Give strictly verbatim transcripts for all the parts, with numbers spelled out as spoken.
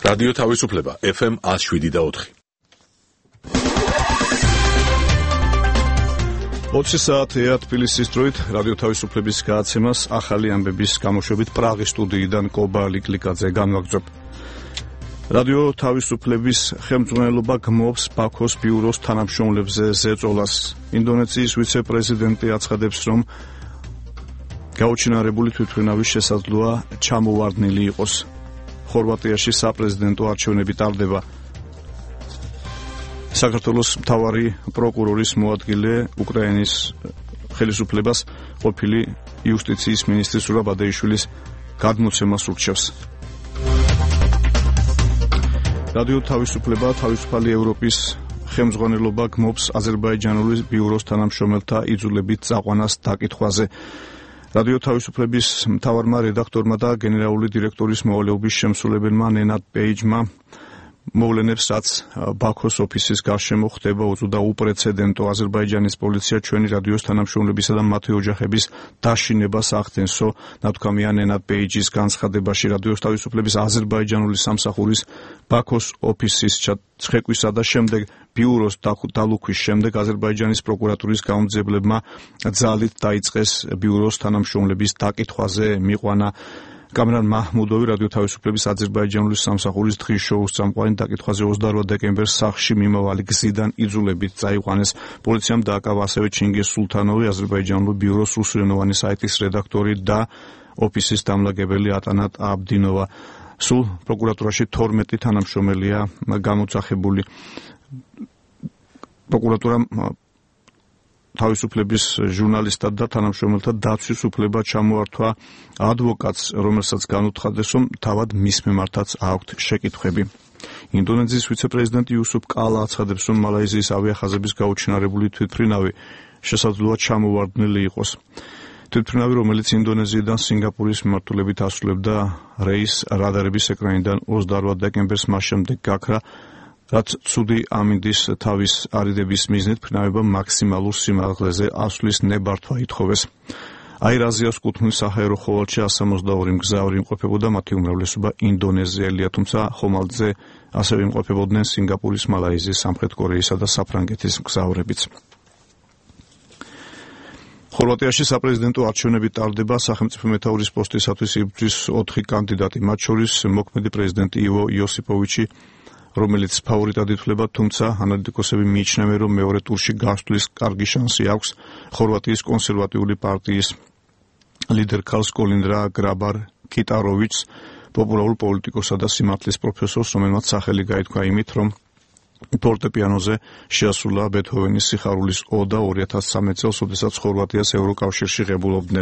რადიო თავისუფლება ეფ ემ one oh seven და four. ოცი საათია თბილისის დროით რადიო თავისუფლების გააცემას ახალი ამბების გამოშვებით პრაღის სტუდიიდან კობა ლიკლიკაძე განვაგრძობ. რადიო თავისუფლების ხელმძღვანელობა გმობს ბაქოს ბიუროს თანამშრომლებზე ზეწოლას. ინდონეზიის ვიცე-პრეზიდენტი აცხადებს, რომ გაუჩინარებული თვითმფრინავის შესაძლოა ჩამოვარდნილი იყოს. ხორვატიაში საპრეზიდენტო არჩევნები ტარდება. საქართველოს მთავარი პროკურორის მოადგილე უკრაინის ხელისუფლებას ყოფილი იუსტიციის მინისტრი სურაბ ადეიშვილის გადმოცემას ურჩევს. რადიო თავისუფლება თავისუფალი ევროპის ხელმძღვანელობა გმობს აზერბაიჯანული ბიუროს თანამშრომელთა იძულებით წაყვანას დაკითხვაზე. რადიო თავისუფლების მთავარმა რედაქტორმა და გენერალური დირექტორის მოვალეობის შემსრულებელმა ნენად პეიჯმა მოვლენებს, რაც ბაქოს ოფისის გარშემო ხდება, უწოდა უპრეცედენტო. აზერბაიჯანის პოლიცია ჩვენი რადიოს თანამშრომლებისა და მათი ოჯახების დაშინებას ახდენსო, ნათქვამია ნენად პეიჯის განცხადებაში. რადიოს თავისუფლების აზერბაიჯანული სამსახურის ბაქოს ოფისის ჩაწყეკვისა და შემდეგ ბიუროს დალუქვის შემდეგ აზერბაიჯანის პროკურატურის გამომძიებლებმა ძალით დაიწყეს ბიუროს თანამშრომლების დაკითხვაზე მიყვანა. კამერან მაჰმუდოვი რადიო თავისუფლების აზერბაიჯანული სამსახურის დღის შოუს წამყვანი დაკითხვაზე ოცდაორ დეკემბერს სახლში მიმავალი გზიდან იძულებით წაიყვანეს. პოლიციამ დააკავა ასევე ჩინგიზ სულთანოვი, აზერბაიჯანული ბიუროს რუსულენოვანი საიტის რედაქტორი და ოფისის დამლაგებელი ატანატ აბდინოვა. სულ პროკურატურაში თორმეტი თანამშრომელია გამოძახებული. პროკურატურამ თავისუფლების ჟურნალისტად და თანამშრომელთა დაცვის უფლება ჩამოართვა ადვოკატს, რომელსაც განუცხადეს, რომ თავად მის მიმართაც აქვთ შეკითხვები. ინდონეზიის ვიცე-პრეზიდენტი იუსუფ კალა აცხადებს, რომ მალაიზიის ავიახაზების გაუჩინარებული თვითმფრინავი შესაძლოა ჩამოვარდნილი იყოს. თვითმფრინავი, რომელიც ინდონეზიიდან სინგაპურის მიმართულებით ასრულებდა რეისს, რადარების ეკრანიდან ოცდაორ დეკემბერს მას შემდეგ გაქრა, რაც ცუდი ამინდის თავის არიდების მიზნით ფრინავება მაქსიმალურ სიმაღლეზე ასვლის ნებართვა ითხოვეს. აირ-აზიას კუთვნილ საჰაერო ხოვალდში one seventy-two მგზავრი იმყოფებოდა, მათი უმრავლესობა ინდონეზიელია, თუმცა ხომალდზე ასევე იმყოფებოდნენ სინგაპურის, მალაიზიის, სამხრეთ კორეისა და საფრანგეთის მგზავრებიც. ხორვატიაში საპრეზიდენტო არჩევნები ტარდება. სახელმწიფო მეთაურის პოსტისათვის იბრძვის ოთხი კანდიდატი, მათ შორის მოქმედი პრეზიდენტი ივო იოსიპოვიჩი, რომელიც ფავორიტად ითვლება, თუმცა ანალიტიკოსები მიიჩნევენ, რომ მეორე ტურში გასვლის კარგი შანსი აქვს ხორვატიის კონსერვატიული პარტიის ლიდერ ქალს კოლინდრა გრაბარ კიტაროვიჩს, პოპულარულ პოლიტიკოსსა და სიმართლის პროფესორს, რომელმაც სახელი გაითქვა იმით, რომ ფორტეპიანოზე შეასრულა ბეთჰოვენის სიხარულის ოდა ორი ათას სამი წელს, როდესაც ხორვატიას ევროკავშირში ღებულობდნენ.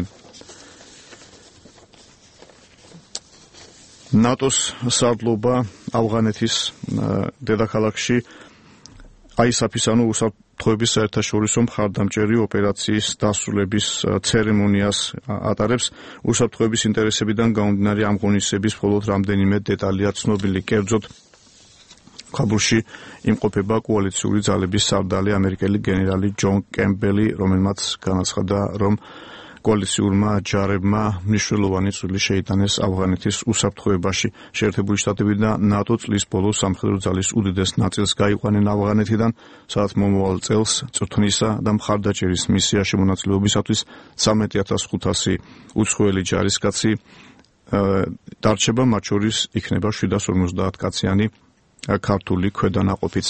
ნატოს სარდლობა ავღანეთის დედაქალაქში აისაფის ანუ უსაფრთხოების საერთაშორისო მხარდამჭერი ოპერაციის დასრულების ცერემონიას ატარებს. უსაფრთხოების ინტერესებიდან გამომდინარე ამ ღონისძიების მხოლოდ რამდენიმე დეტალია ცნობილი. კერძოდ, ქაბულში იმყოფება კოალიციური ძალების სარდალი ამერიკელი გენერალი ჯონ კემპბელი, რომელმაც განაცხადა, რომ კოალიციურმა ჯარებმა მნიშვნელოვანი წვლილი შეიტანეს ავღანეთის უსაფრთხოებაში. შეერთებული შტატები და ნატო წლის ბოლოს სამხედრო ძალის უდიდეს ნაწილს გაიყვანენ ავღანეთიდან, სადაც მომავალ წელს წვრთნისა და მხარდაჭერის მისიაში მონაწილეობისათვის ცამეტი ათას ხუთასი უცხოელი ჯარისკაცი დარჩება, მათ შორის იქნება შვიდას ორმოცდაათ კაციანი ქართული ქვედანაყოფიც.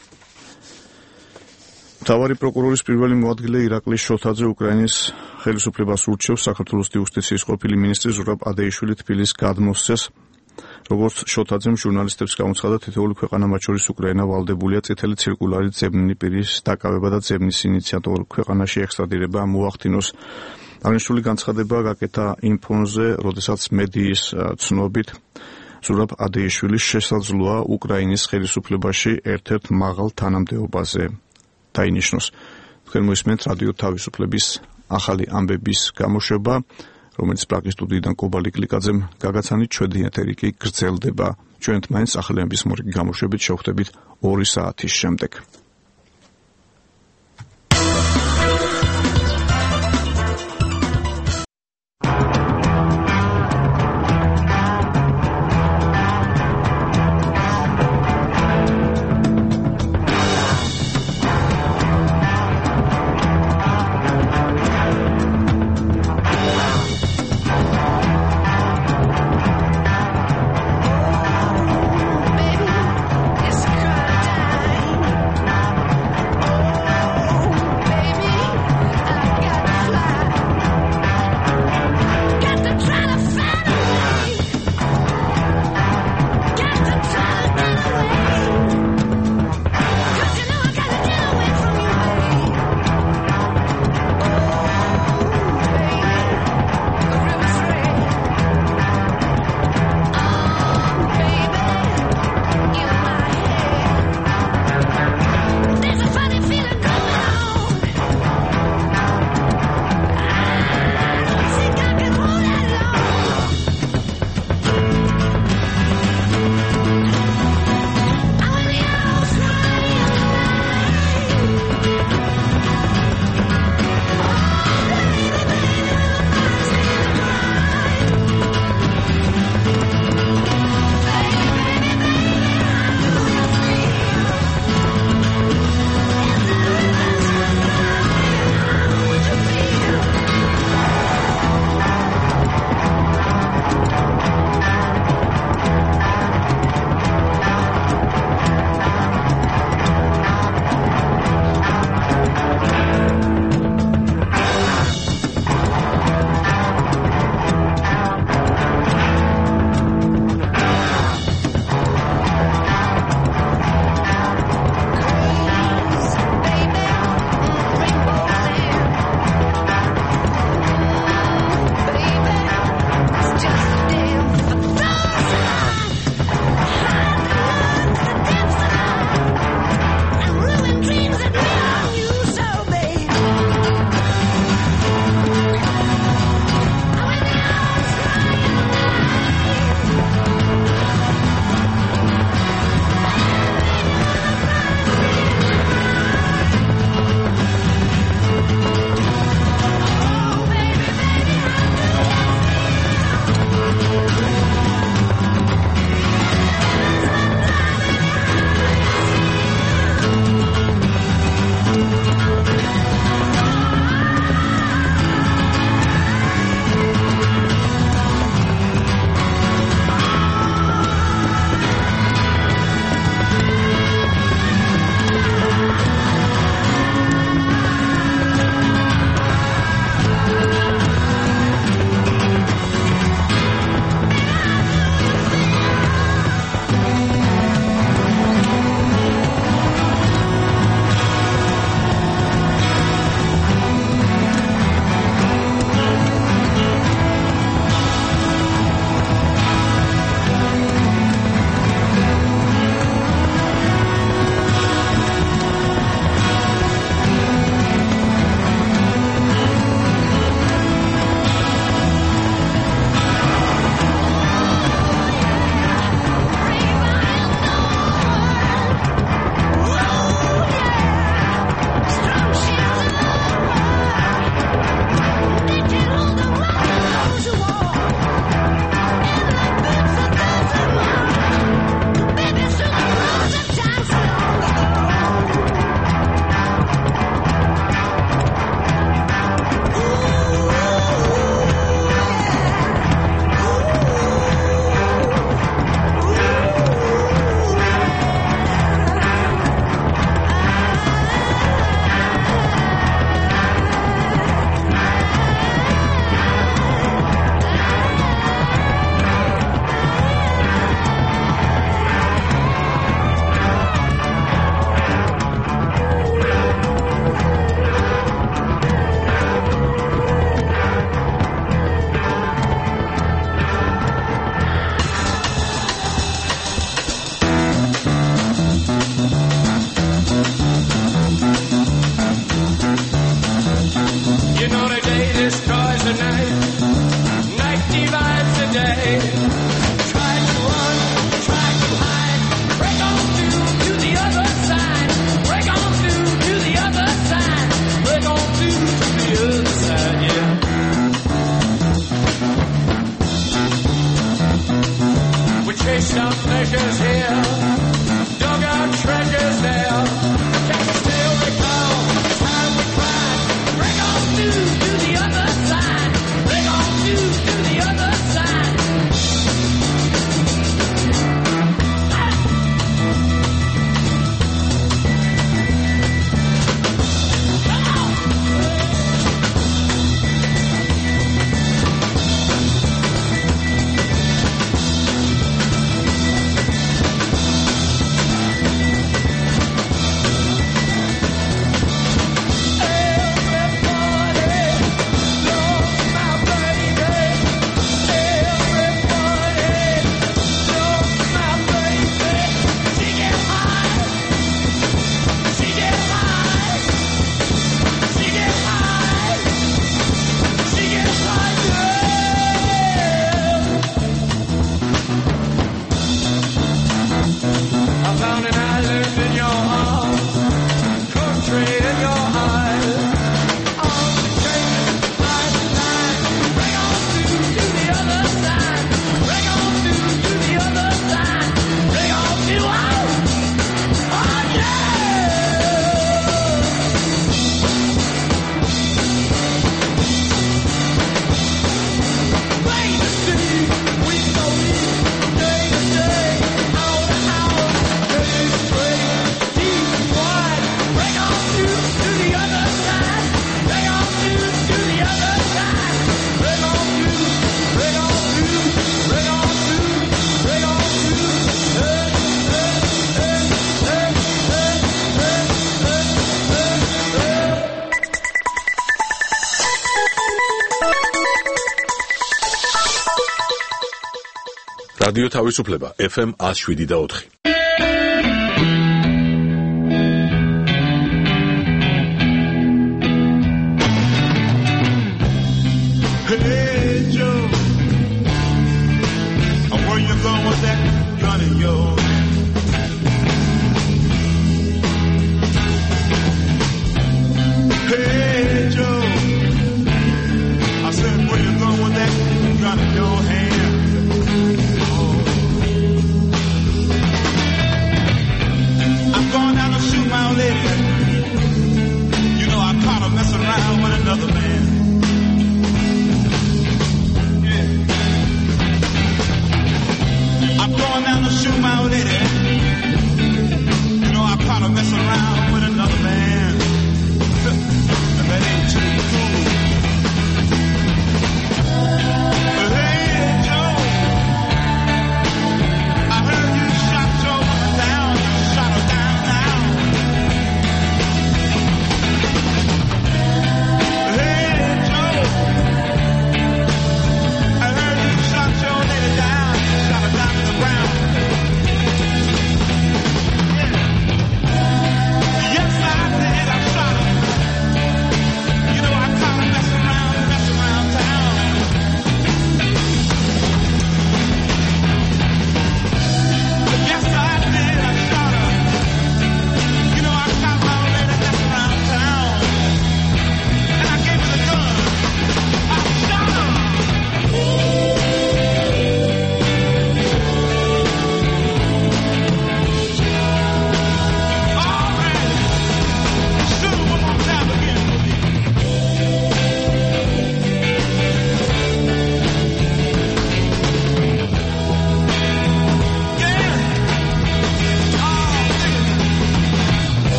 მთავარი პროკურორის პირველი მოადგილე ირაკლი შოთაძე უკრაინის ხელისუფლებას ურჩევს საქართველოს იუსტიციის ყოფილი მინისტრი ზურაბ ადეიშვილი თბილისს გადმოსცეს. როგორც შოთაძემ ჟურნალისტებს გამოცხადა, თითოეული ქვეყანა, მათ შორის უკრაინა, ვალდებულია წითელი ცირკულარით ძებნილი პირის დაკავება და ძებნის ინიციატორ ქვეყანაში ექსტრადირება მოახდინოს. აღნიშნული განცხადება გაკეთა იმ ფონზე, როდესაც მედიის ცნობით ზურაბ ადეიშვილის შესაძლოა უკრაინის ხელისუფლებაში ერთ-ერთ მაღალ თანამდებობაზე დაინიშნოს. თქვენ მოისმენთ რადიო თავისუფლების ახალი ამბების გამოშვება, რომელიც პრაღის სტუდიიდან კობა ლიკლიკაძემ გაგაცანით, ჩვენი ეთერი კი გრძელდება. ჩვენთ მაინც ახალი ამბების მორიგი გამოშვებით შევხვდებით ორი საათის შემდეგ. the night, night divides the day. Try to run, try to hide, break on through to the other side, break on through to the other side, break on through to the other side, yeah. We chased our pleasures here, dug our treasures there, can still recall the time we cried, break on through to the other side, break on through to the other side. რადიო თავისუფლება ეფ ემ one oh seven და four. Hey Joe, where you going with that gun of yours? Hey Joe, I said where you going with that gun in your hand? I'm going down to shoot my old lady. You know I caught her messing around with another man.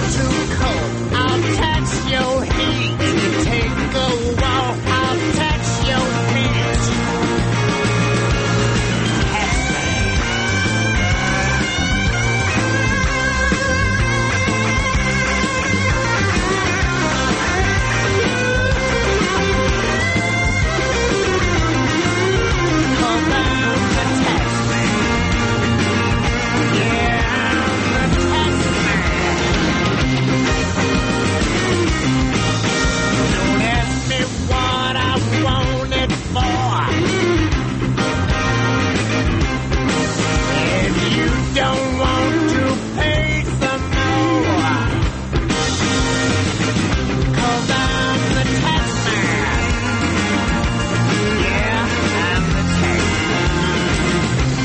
too cold, I'll touch your heat. If you take a walk, I'll touch your feet. Touch me. Come down to touch me. Yeah, I'm the touch man. Don't ask me what I want it for. If you don't want to pay some more, 'cause I'm the tax man. Yeah, I'm the tax man.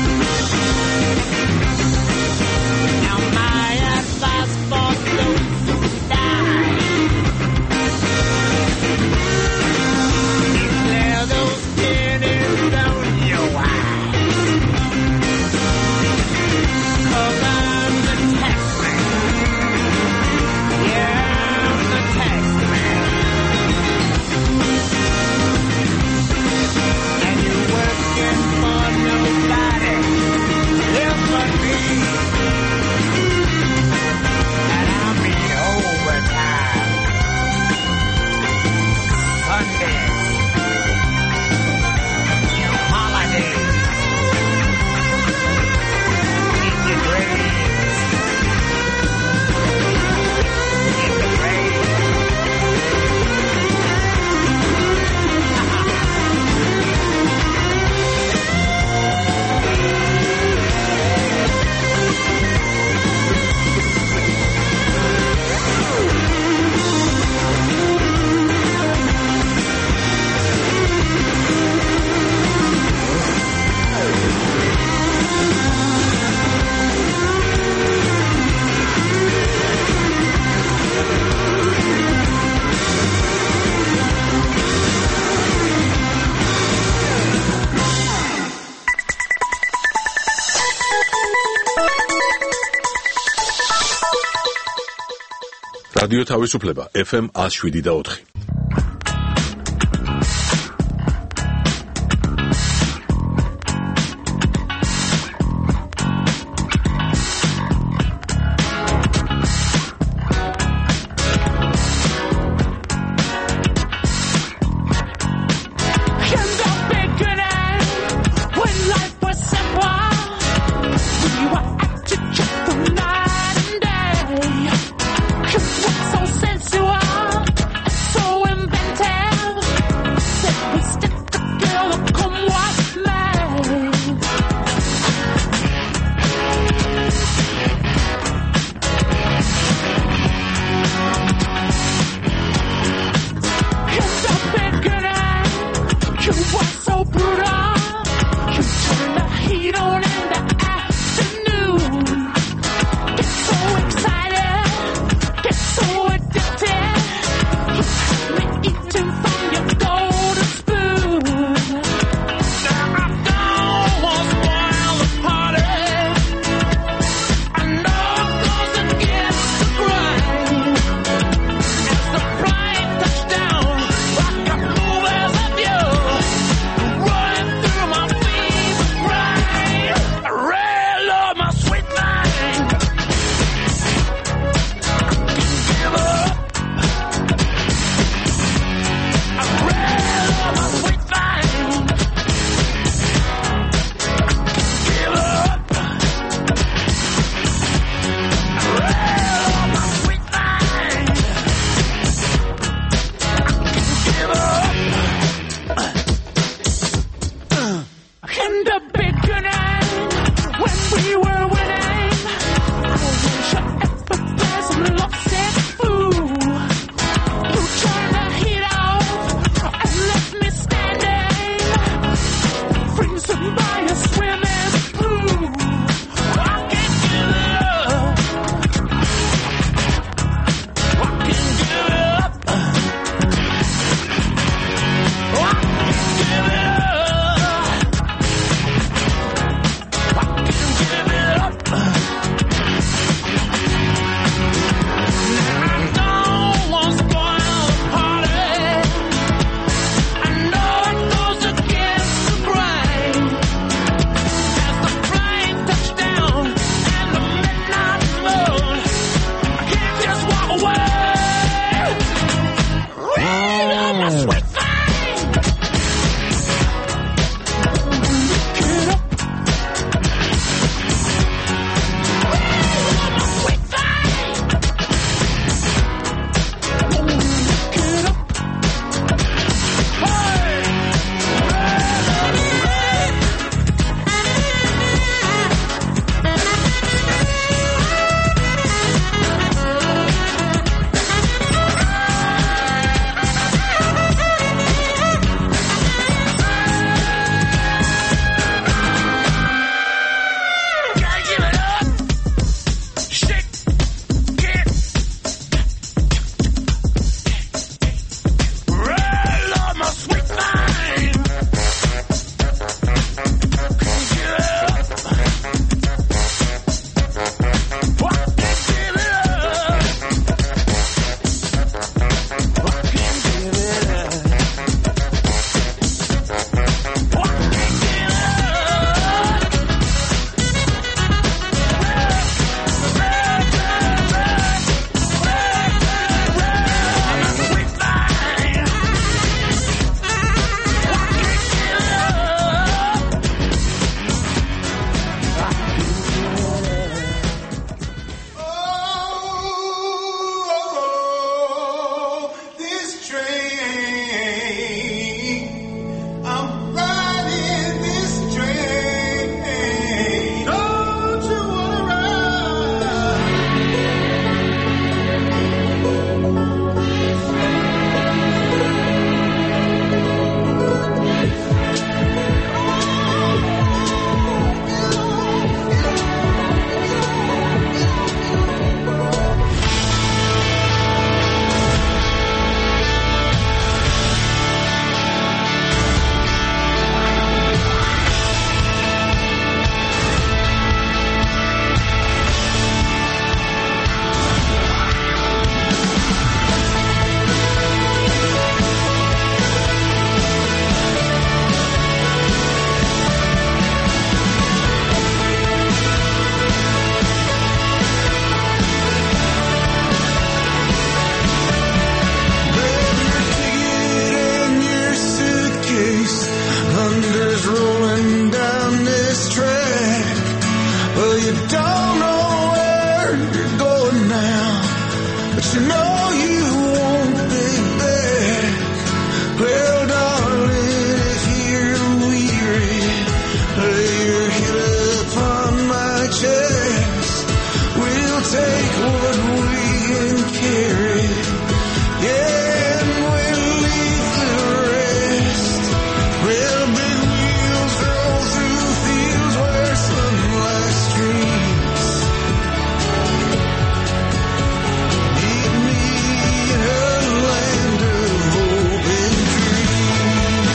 Now my advice for those who die: declare those pennies on your eyes. 'Cause I'm the tax man. Yeah, I'm the tax man. And you're working for nobody else but me. And I mean overtime, Sundays, holidays, in your dreams, in the rain. რადიო თავისუფლება ეფ ემ one oh seven და four. And don't be good at when life was simple. We were acting just for night and day. 'Cause what's so sensual and so for now, but you know you won't be back. Well, darling, if you're weary, lay your head upon my chest. We'll take what we can carry, yeah, and we'll leave the rest. Well, big wheels roll through fields where sunlight streams. Meet me in a land of hope and dreams.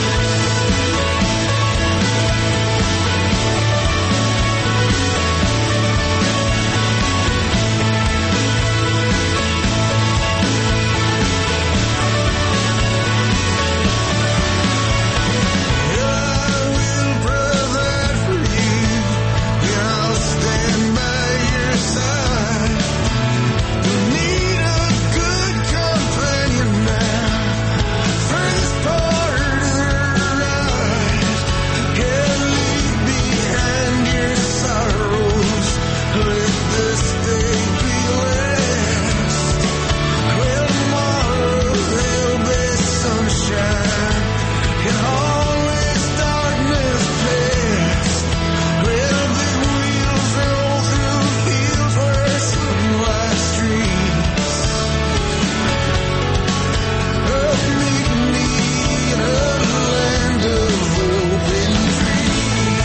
I will provide for you, and I'll stand by your side. You need a good companion now for this part of the ride. Yeah, leave behind your sorrows, let this day be last. Well, tomorrow there'll be sunshine, and all this darkness past. Well, big wheels roll through fields where sunlight streams. Oh, meet me in a land of hope and dreams.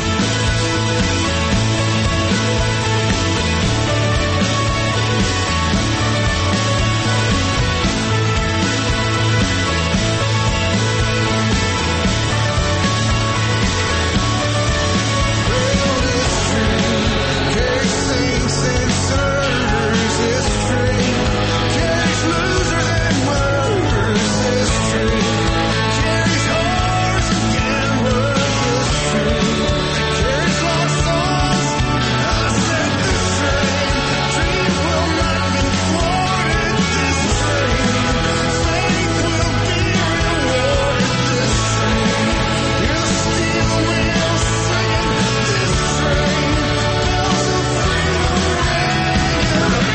Well, this train carries saints and sinners. This train carries losers and murderers. This train carries whores and gamblers. This train carries lost souls. I said this train, dreams will not be thwarted. This train, faith will be rewarded. This train, your steel wheels singing. This train, bells of freedom ringing.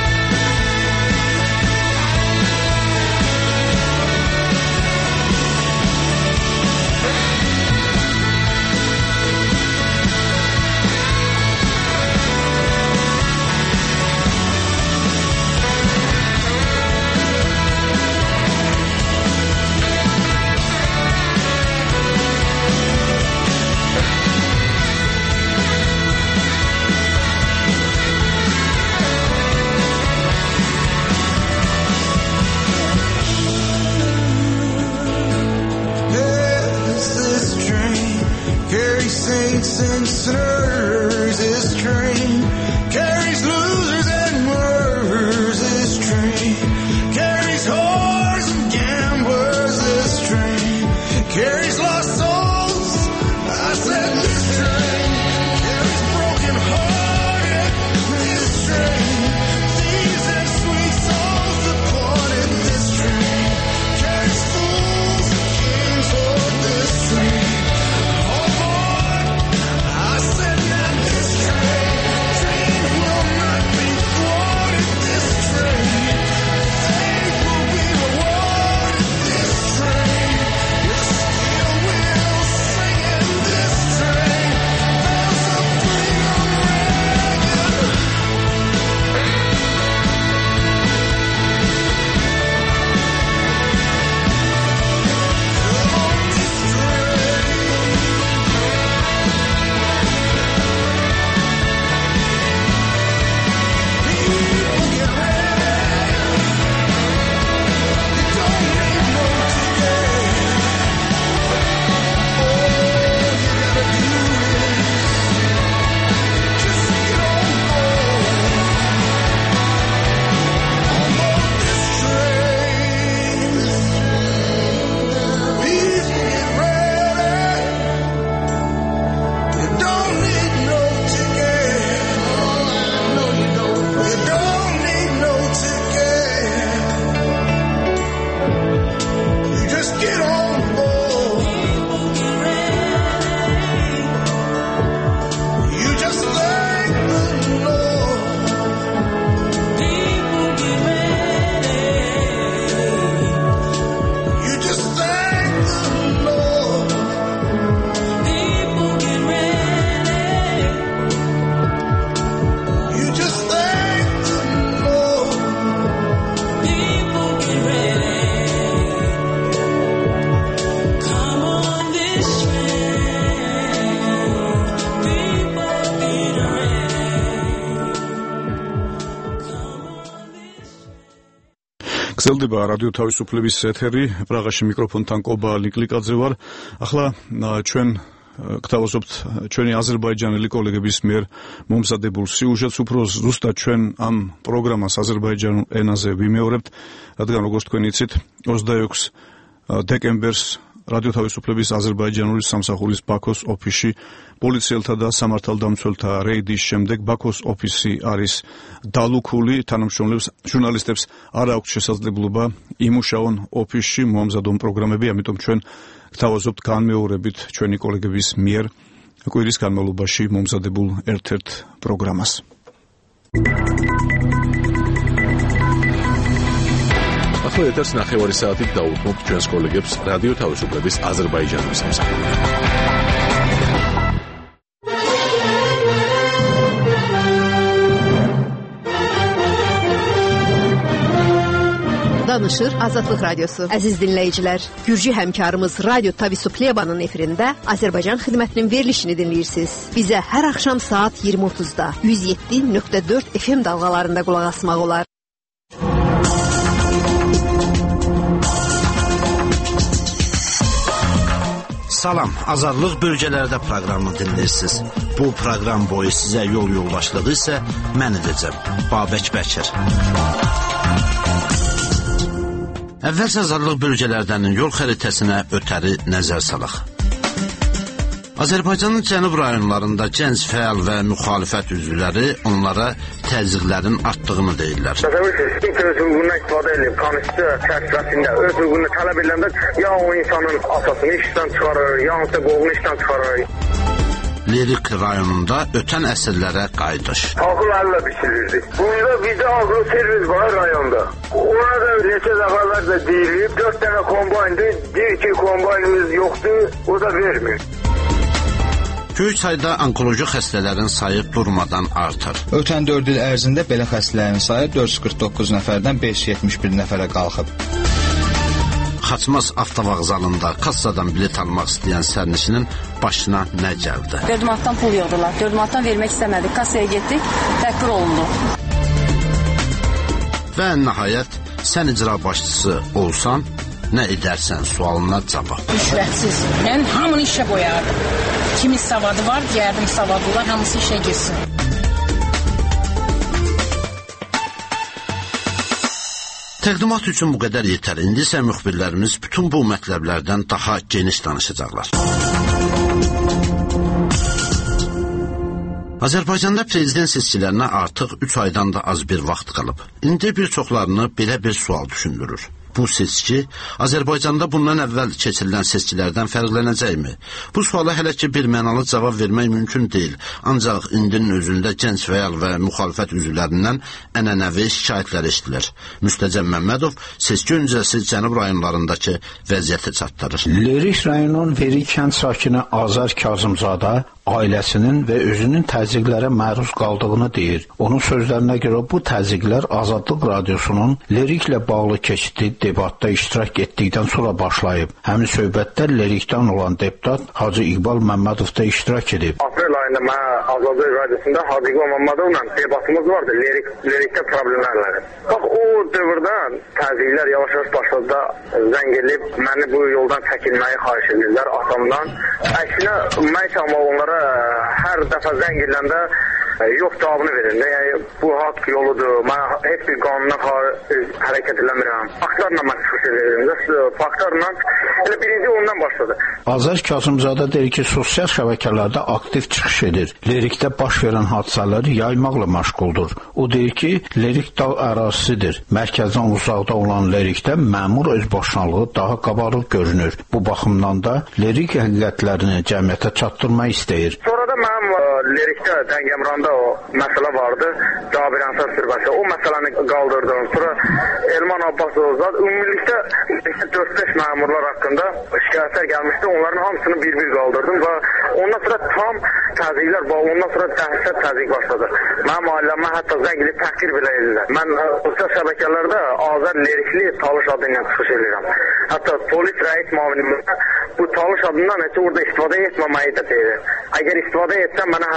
Yes, this train carries saints and sinners. This train carries losers and murderers. This train carries whores and gamblers. This train carries lost souls. I said this train carries broken hearted. This train, thieves and sweet souls departed. This train carries fools and kings on this train. Oh boy, I said that this train გრძელდება რადიო თავისუფლების ეთერი, პრაღაში მიკროფონთან კობა ლიკლიკაძე ვარ. ახლა ჩვენ გთავაზობთ ჩვენი აზერბაიჯანელი კოლეგების მიერ მომზადებულ სიუჟეტს, უფრო ზუსტად ჩვენ ამ პროგრამას აზერბაიჯანულ ენაზე ვიმეორებთ, რადგან როგორც თქვენ იცით, ოცდაექვსი დეკემბერს რადიო თავისუფლების აზერბაიჯანული სამსახურის ბაქოს ოფისში პოლიციელთა და სამართალდამცველთა რეიდის შემდეგ ბაქოს ოფისი არის დალუქული, თანამშრომლებს ჟურნალისტებს არ აქვს შესაძლებლობა იმუშაონ ოფისში, მომზადონ პროგრამები, ამიტომ ჩვენ გთავაზობთ განმეორებით ჩვენი კოლეგების მიერ კვირის განმავლობაში მომზადებულ ერთ-ერთ პროგრამას. ახლა ეთერს ნახევარი საათით დაუთმობთ ჩვენს კოლეგებს რადიო თავისუფლების აზერბაიჯანული სამსახური. Danışır Azadlıq Radyosu. Əziz dinləyicilər, Gürcü həmkarımız Radyo Tavisuplebanın efirində Azərbaycan xidmətinin verilişini dinləyirsiniz. Bizə hər axşam saat iyirmi otuzda yüz yeddi nöqtə dörd F M dalğalarında qulaq asmaq olar. Salam, Azadlıq bölgələrdə proqramını dinləyirsiniz. Bu proqram boyu sizə yol yoldaşlığı isə mən edəcəm, Babək Bəkir. Əvvəlcə Azadlıq bölgələrdən yol xəritəsinə ötəri nəzər salaq. Azərbaycanın cənub rayonlarında gənc fəal və müxalifət üzvləri onlara təzyiqlərin artdığını deyirlər. Məsələn, ilk öz hüququndan istifadə edib, konstitusiya çərçivəsində öz hüququnu tələb ediləndə ya o insanın atasını işdən çıxarır, ya onsa qoğunu işdən çıxarır. Lerik rayonunda ötən əsrlərə qayıdış. Ağılarla biçilirdi. Bunda bizdə ağıl servis var rayonda. Orada neçə dəfələr də deyilib, dörd dənə kombayndır, deyir ki, kombaynımız yoxdur, o da vermir. Göyçayda onkoloji xəstələrin sayı durmadan artır. Ötən dörd il ərzində belə xəstələrin sayı dörd yüz qırx doqquz nəfərdən beş yüz yetmiş bir nəfərə qalxıb. Xaçmaz avtovağzalında kassadan bilet almaq istəyən sərnişinin başına nə gəldi? dörd manatdan pul yığdılar. dörd manatdan vermək istəmədik. Kassaya getdik, təhqir olundu. Və nəhayət, sən icra başçısı olsan, nə edərsən sualına cavab. Rüşvətsiz. Mən hamını işə qoyardım. Kimin savadı var, deyərdim savadlılar, hamısı işə girsin. Təqdimat üçün bu qədər yetər. İndi isə müxbirlərimiz bütün bu mətləblərdən daha geniş danışacaqlar. Azərbaycanda prezident seçkilərinə artıq üç aydan da az bir vaxt qalıb. İndi bir çoxlarını belə bir sual düşündürür. Bu seçki Azərbaycanda bundan əvvəl keçirilən seçkilərdən fərqlənəcəkmi? Bu suala hələ ki bir mənalı cavab vermək mümkün deyil. Ancaq indinin özündə gənc fəal və müxalifət üzvlərindən ənənəvi şikayətlər eşidilir. Müstəcəm Məmmədov seçki öncəsi cənub rayonlarındakı vəziyyəti çatdırır. Lerik rayonunun Verik kənd sakini Azər Kazımzadə ailəsinin və özünün təzyiqlərə məruz qaldığını deyir. Onun sözlərinə görə bu təzyiqlər Azadlıq Radiosunun Leriklə bağlı keçdiyi debatda iştirak etdikdən sonra başlayıb. Həmin söhbətdə Lerikdən olan deputat Hacı İqbal Məmmədov da iştirak edib. Aprel ayında mən Azadlıq Radiosunda Hacı İqbal Məmmədovla debatımız vardı Lerik, Lerikdə problemlərlə. Bax, o dövrdən təzyiqlər yavaş-yavaş başladı da zəng edib, məni bu yoldan çəkilməyi xahiş edirlər atamdan. Əksinə, mən çalmaq onlara hər dəfə zəng ediləndə yox cavabını verir. Yəni, bu haqq yoludur, mən heç bir qanuna hərəkət eləmirəm. Faktlarla mən çıxış edirəm. Faktlarla, elə birinci ondan başladı. Azər Kazımzadə deyir ki, sosial şəbəkələrdə aktiv çıxış edir. Lerikdə baş verən hadisələri yaymaqla məşğuldur. O deyir ki, Lerik dağ ərazisidir. Mərkəzdən uzaqda olan Lerikdə məmur öz başlanlığı daha qabarıq görünür. Bu baxımdan da Lerik həqiqətlərini cəmiyyətə çatdırmaq istəyir. Sonra da mənim Lerikdə, Dəngəmranda o məsələ vardı, Cabir Ənsar sürbəsi. O məsələni qaldırdım. Sonra Elman Abbasov zat, ümumilikdə dörd beş məmurlar haqqında şikayətlər gəlmişdi. Onların hamısını bir-bir qaldırdım və ondan sonra tam təzyiqlər bağlı, ondan sonra dəhşət təzyiq başladı. Mənim ailəmə hətta zəng edib təhqir belə edirlər. Mən sosial şəbəkələrdə Azər Lerikli Talış adı ilə çıxış edirəm. Hətta polis rəis müavinimizdə bu Talış adından heç orada istifadə etməməyi də deyir. Əgər istifadə etsəm, mənə hədər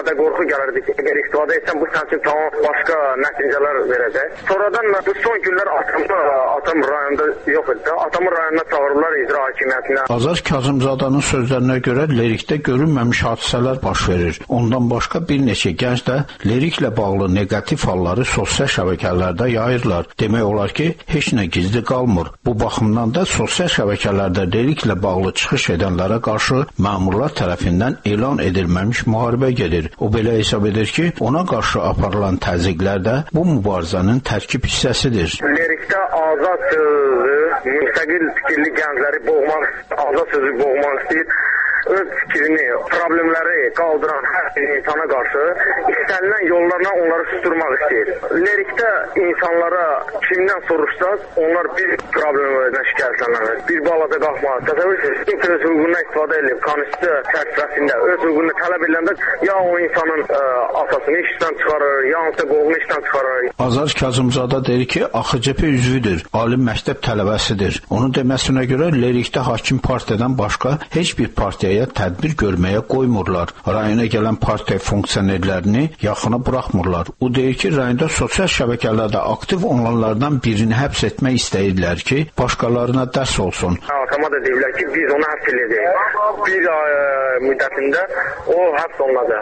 və qorxu gəlirdi ki, əgər istifadə etsən bu sənin üçün tamam başqa nəticələr verəcək. Sonradan bu son günlər atamda, atam rayonda yox idi. Atamın rayonuna çağırırlar icra hakimiyyətinə. Azər Kazımzadənin sözlərinə görə lerikdə görünməmiş hadisələr baş verir. Ondan başqa bir neçə gənc də leriklə bağlı neqativ halları sosial şəbəkələrdə yayırlar. Demək olar ki, heç nə gizli qalmır. Bu baxımdan da sosial şəbəkələrdə leriklə bağlı çıxış edənlərə qarşı məmurlar tərəfindən elan edilməmiş müharibə gedir. O belə hesab edir ki, ona qarşı aparılan təzyiqlər də bu mübarizənin tərkib hissəsidir. Lerikdə azad sözü, müstəqil fikirli gəncləri boğmaq, azad sözü boğmaq istəyir. Öz fikrini, problemləri qaldıran hər bir insana qarşı istənilən yollarla onları susturmaq istəyir. Lerikdə insanlara kimdən soruşsaq, onlar bir problemlərdən şikayətlənirlər. Bir balada qalxmaq. Təsəvvür edirsiniz, kimsə öz hüququndan istifadə edib, konstitusiya çərçivəsində öz hüququnu tələb ediləndə ya o insanın ə, atasını işdən çıxarır, yansı qoğunu işdən çıxarır. Azər Kazımzadə deyir ki, A X C P üzvüdür, ali məktəb tələbəsidir. Onun deməsinə görə lerikdə hakim partiyadan başqa heç bir partiyaya tədbir görməyə qoymurlar. Rayona gələn partiya funksionerlərini yaxına buraxmırlar. O deyir ki, rayonda sosial şəbəkələrdə aktiv olanlardan birini həbs etmək istəyirlər ki, başqalarına dərs olsun. Atama da deyirlər ki, biz onu həbs edəcəyik. Bir ay müddətində o həbs olunacaq.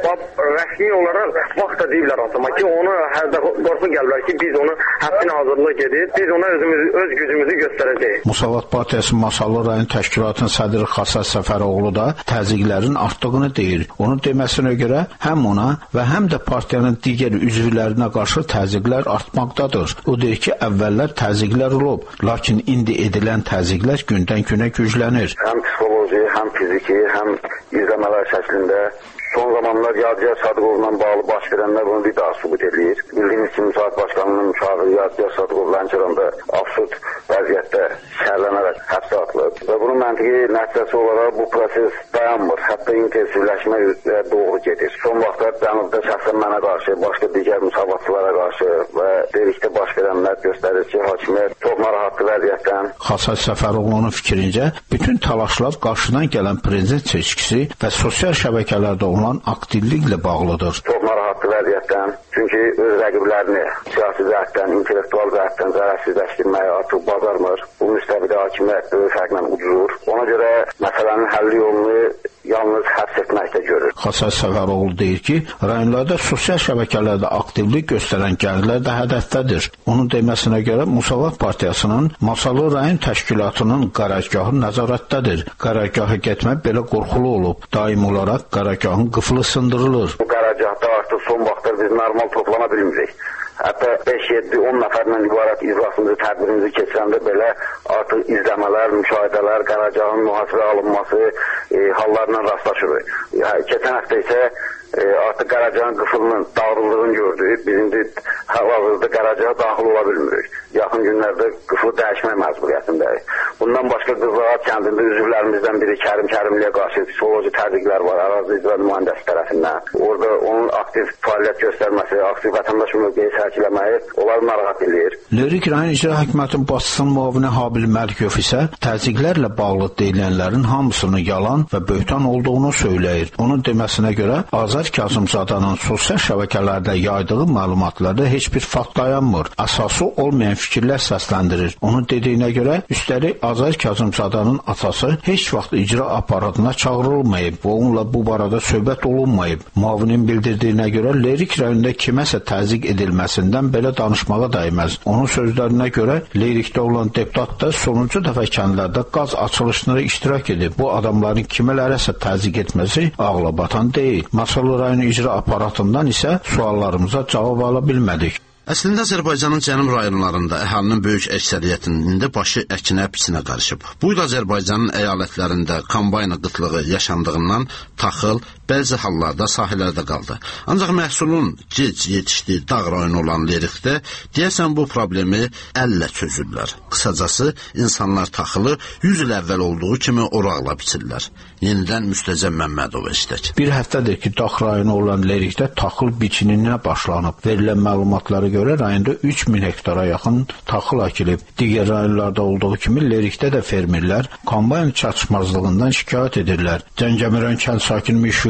Rəsmi olaraq vaxt da deyirlər atama ki, onu hərdə qorxu gəlirlər ki, biz onu həbsin hazırlıq edir, biz ona özümüz, öz gücümüzü göstərəcəyik. Musavat Partiyası Masallı rayon təşkilatının sədri Xasar Səfəroğlu da təzyiqlərin artdığını deyir. Onun deməsinə görə həm ona və həm də partiyanın digər üzvlərinə qarşı təzyiqlər artmaqdadır. O deyir ki, əvvəllər təzyiqlər olub, lakin indi edilən təzyiqlər gündən-günə güclənir. Həm psixoloji, həm fiziki, həm izləmələr şəklində son zamanlar Yadigar Sadıqovla bağlı baş verənlər bunu bir daha sübut edir. Bildiyiniz kimi Müsavat Başkanının müşaviri Yadigar Sadıqov Lənkəranda absurd vəziyyətdə şərlənərək həbsə atılıb. Və bunun məntiqi nəticəsi olaraq bu proses dayanmır. Hətta intensivləşmə doğru gedir. Son vaxtlar Cənubda şəxsən mənə qarşı, başqa digər müsavatçılara qarşı və lerikdə baş verənlər göstərir ki, hakimiyyət çox narahatlı vəziyyətdən. Xasar Səfəroğlu'nun fikrincə, bütün təlaşlar qarşıdan gələn prezident seçkisi və sosial şəbəkələrdə olan aktivliklə bağlıdır. Çox narahatlı vəziyyətdən, çünki öz rəqiblərini siyasi cəhətdən, intellektual cəhətdən zərərsizləşdirməyə artıq bacarmır. Bu müstəvidə hakimiyyət böyük fərqlə ucuzur. Ona görə məsələnin həlli yolunu yalnız həbs etməkdə görür. Xasar Səfəroğlu deyir ki, rayonlarda sosial şəbəkələrdə aktivlik göstərən gənclər də hədəfdədir. Onun deməsinə görə Musavat Partiyasının Masallı rayon təşkilatının qarargahı nəzarətdədir. Qarargaha getmək belə qorxulu olub. Daim olaraq qarargahın qıfılı sındırılır. Bu qarargahda artıq son vaxtlar biz normal toplana bilmirik. Hətta beş yeddi on nəfərdən ibarət iclasımızı, tədbirimizi keçirəndə belə artıq izləmələr, müşahidələr, qarargahın mühasirə alınması e, hallarla rastlaşırıq. Keçən həftə isə e, artıq qarargahın qıfılının dağrıldığını gördük. Biz indi hal-hazırda qaracaha daxil ola bilmirik. Yaxın günlərdə qıfılı dəyişmək məcburiyyətindəyik. Bundan başqa Qızılağac kəndində üzvlərimizdən biri Kərim Kərimliyə qarşı psixoloji təzyiqlər var ərazi icra nümayəndəsi tərəfindən. Orada onun aktiv fəaliyyət göstərməsi, aktiv vətəndaş mövqeyi sərgiləməyi onları narahat edir. Lerik rayon icra hakimiyyətinin başçısının müavini Habil Məlikov isə təzyiqlərlə bağlı deyilənlərin hamısını yalan və böhtan olduğunu söyləyir. Onun deməsinə görə Azər Kazımzadənin sosial şəbəkələrdə yaydığı məlumatlarda heç bir fakt dayanmır. Əsası olmayan fikirlər səsləndirir. Onun dediyinə görə, üstəlik Azər Kazımzadənin atası heç vaxt icra aparatına çağırılmayıb və onunla bu barada söhbət olunmayıb. Müavinin bildirdiyinə görə, Lerik rayonunda kiməsə təzyiq edilməsindən belə danışmağa dəyməz. Onun sözlərinə görə, Lerikdə olan deputat da sonuncu dəfə kəndlərdə qaz açılışına iştirak edib. Bu adamların kimələrəsə təzyiq etməsi ağla batan deyil. Masallı rayon icra aparatından isə suallarımıza cavab ala bilmədik. Əslində Azərbaycanın cənub rayonlarında əhalinin böyük əksəriyyətinin indi başı əkinə-biçinə qarışıb. Bu il Azərbaycanın əyalətlərində kombayna qıtlığı yaşandığından taxıl bəzi hallarda sahələrdə qaldı. Ancaq məhsulun gec yetişdiyi dağ rayonu olan Lerikdə deyəsən bu problemi əllə çözürlər. Qısacası insanlar taxılı yüz il əvvəl olduğu kimi oraqla biçirlər. Yenidən Müstəzəm Məmmədov eşitək. Bir həftədir ki, dağ rayonu olan Lerikdə taxıl biçininə başlanıb. Verilən məlumatlara görə rayonda üç min hektara yaxın taxıl əkilib. Digər rayonlarda olduğu kimi Lerikdə də fermerlər kombayn çatışmazlığından şikayət edirlər. Cəngəmirən kənd sakini Müşfiq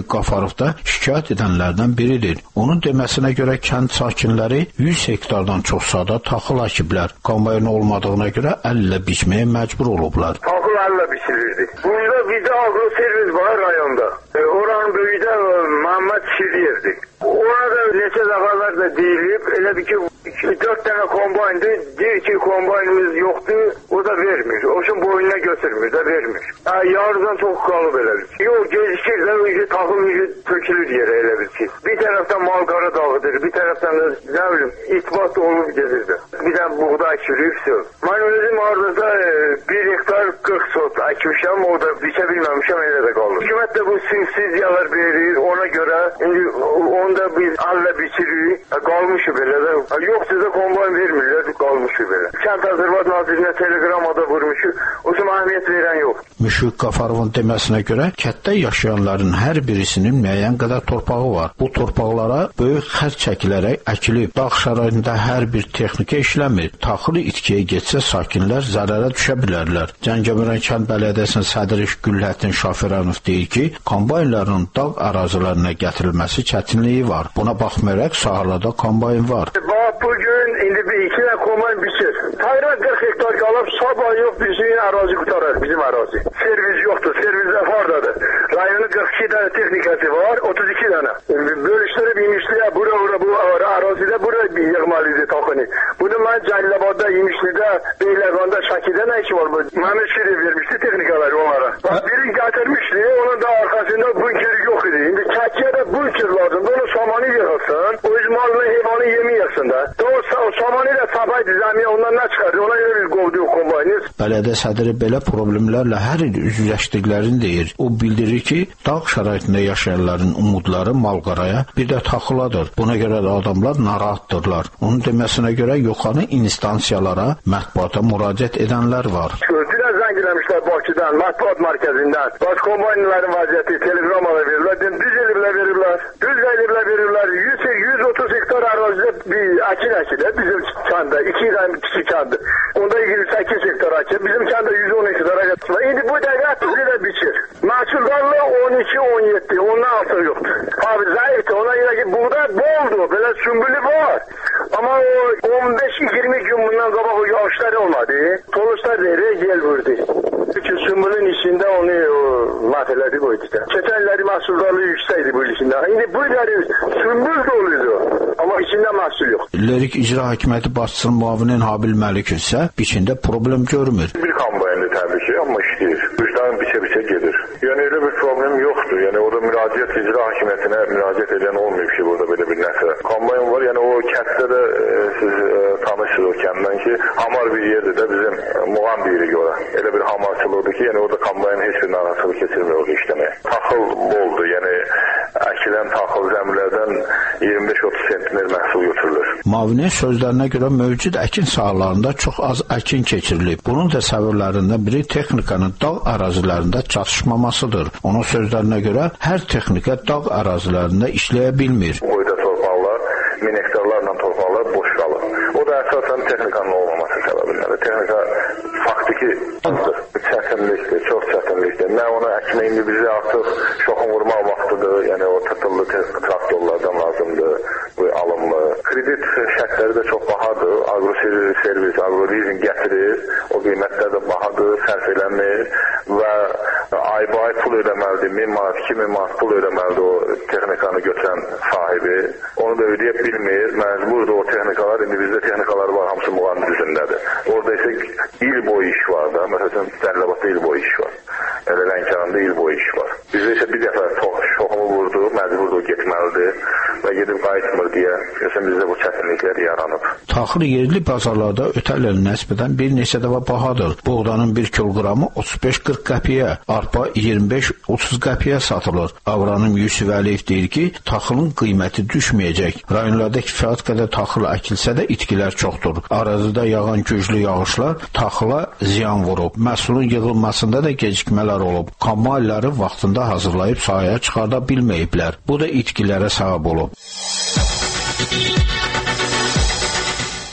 Müşfiq Qafarov da şikayət edənlərdən biridir. Onun deməsinə görə kənd sakinləri yüz hektardan çox sahədə taxıl əkiblər. Kombayn olmadığına görə əllə biçməyə məcbur olublar. Taxıl əllə biçilirdi. Burada bizdə agroservis var rayonda. E, oranın böyüdə Məhəmməd Şiriyevdir. Ona da neçə dəfələr də deyilib, elə bir ki dörd dənə kombayndır, deyir ki kombaynımız yoxdur, o da vermir. O üçün boynuna götürmür də vermir. Hə, yarıdan çox qalıb elə bir ki. Yox, gecikir də o taxıl müjü tökülür yerə elə bir ki. Bir tərəfdən mal qara dağıdır, bir tərəfdən də nə bilim, itbat olub gedir də. Bir dənə buğda əkilib, söz. Mən özüm arzada bir hektar qırx sot əkmişəm, o da biçə bilməmişəm, elə də qalır. Hükümət də bu subsidiyalar verir, ona görə indi onda biz əllə biçirik, qalmışıq belə də. Yox, sizə kombayn vermirlər, qalmışıq belə. Kənd Təsərrüfat Nazirinə telegramada vurmuşuq, o üçün əhəmiyyət verən yox. Müşfiq Qafarovun deməsinə görə kənddə yaşayanların hər birisinin müəyyən qədər torpağı var. Bu torpaqlara böyük xərc çəkilərək əkilib. Dağ şəraitində hər bir texnika işləmir. Taxılı itkiyə getsə sakinlər zərərə düşə bilərlər. Cəngəmirən kənd bələdiyyəsinin sədri Gülləttin Şafirənov deyir ki, kombaynların dağ ərazilərinə gətirilməsi çətinliyi var. Buna baxmayaraq sahələrdə kombayn var. Bax bugün indi bir iki dənə kombayn biçir. Tayra qırx hektar qalıb, sabah yox bizim ərazi qutarar, bizim ərazi. Servis yoxdur, servislər hardadır. Rayonun qırx iki dənə texnikası var, otuz iki dənə. Bölüşdürüb imişliyə, bura bura bu ərazidə bura yığmalıdır taxını. Bunu mən Cəlilabadda, İmişlidə, Beyləqanda, Şəkidə nə işi var bu? Məhəmməd Şirif vermişdi texnikaları onlara. Biri gətirmişdi, onun da arxasında bunker yox idi. İndi Çəkiyə də bunker lazımdır, onu samanı yığılsın, o öz malını, heyvanı yemi yığsın da. O samanı ilə sabay dizamiyə ondan nə çıxardı, ona görə biz qovduq kombayını. Bələdiyyə sədri belə problemlərlə hər il üzləşdiklərini deyir. O bildirir ki, dağ şəraitində yaşayanların umudları malqaraya, bir də taxıladır. Buna görə də adamlar narahatdırlar. Onun deməsinə görə yuxarı instansiyalara, mətbuata müraciət edənlər var. Dünən zəng eləmişlər Bakıdan, mətbuat mərkəzindən. Baş kombaynların vəziyyəti telegramada verirlər, düz eliblər verirlər, düz eliblər verirlər. yüz yüz otuz hektar ərazidə bir əkin əkilir bizim kəndə, iki ilən kiçik kəndi. Onda iyirmi səkkiz hektar əkin, bizim kəndə yüz on hektara gətirmə. İndi bu dəqiqə bizi də biçir. Məhsuldarlı on iki on yeddi, ondan artıq yoxdur. Abi zəifdir, ona görə ki, buğda boldur, belə sümbülü var. Amma o on beş iyirmi gün bundan qabaq o yağışlar olmadı. Toluşlar deyir, yel vurdu. Çünki sümbülün içində onu məhvələdi qoydu. Keçən illəri məhsuldarlığı yüksəkdir bu ilində. İndi bu illəri sümbül doluydu, amma içində məhsul yox. Lerik İcra Hakimiyyəti başçısının müavini Habil Məlikov isə biçində problem görmür. Bir kombayndır təbii ki, amma işləyir. Gücdən biçə-biçə gedir. Yəni elə bir problem yoxdur. Yəni orada müraciət İcra Hakimiyyətinə müraciət edən olmayıb ki, burada belə bir nəsə. Kombayn var, yəni o kənddə də e, siz e, tanışsınız o kənddən ki, hamar bir yerdir də bizim e, muğam deyirik ora. Elə bir hamarçılıqdır ki, yəni orada kombayn heç bir narahatçılıq keçirmir orada işləməyə. Taxıl boldur, yəni əkilən taxıl zəmilərdən iyirmi beş otuz sentner məhsul götürülür. Mavinin sözlərinə görə mövcud əkin sahalarında çox az əkin keçirilib. Bunun da səbəblərindən biri texnikanın dağ ərazilərində çatışmamasıdır. Onun sözlərinə görə hər texnika dağ ərazilərində işləyə bilmir. Boyda torpaqlar, min hektarlarla torpaqlar boş qalır. O da əsasən texnikanın olmaması səbəbinədir. Texnika faktiki çətinlikdir, çox çətinlikdir. Nə ona əkmək indi bizi artıq şoxun vurmaq vaxtıdır. Yəni o tətıllı traktorlardan lazımdır, bu alınma. Kredit şərtləri də çox bahadır. Agroservis, agrolizing gətirir. O qiymətlər də bahadır, sərf eləmir və ay-bay pul ödəməlidir. min manat, iki min manat pul ödəməlidir o texnikanı götürən sahibi. Onu da ödəyə bilmir. Məcburdur o texnikalar. İndi bizdə texnikalar var, hamısı muğam düzündədir. Orada isə il boyu iş var da. Məsələn, Cəlilabadda il boyu iş var. Elə Lənkəranda il boyu iş var. Bizdə isə bir dəfə şoxumu vurdu, məcburdur getməlidir və gedib qayıtmır deyə. Görsən bizdə bu çətinliklər yaranıb. Taxıl yerli bazarlarda ötən ilə nisbətən bir neçə dəfə bahadır. Buğdanın bir kiloqramı otuz beş qırx qəpiyə, arpa iyirmi beş otuz qəpiyə satılır. Avranım Yusuf Əliyev deyir ki, taxılın qiyməti düşməyəcək. Rayonlarda kifayət qədər taxıl əkilsə də itkilər çoxdur. Ərazidə yağan güclü yağışlar taxıla ziyan vurub. Məhsulun yığılmasında da gecikmələr olub. Kombaynları vaxtında hazırlayıb sahəyə çıxarda bilməyiblər. Bu da itkilərə səbəb olub.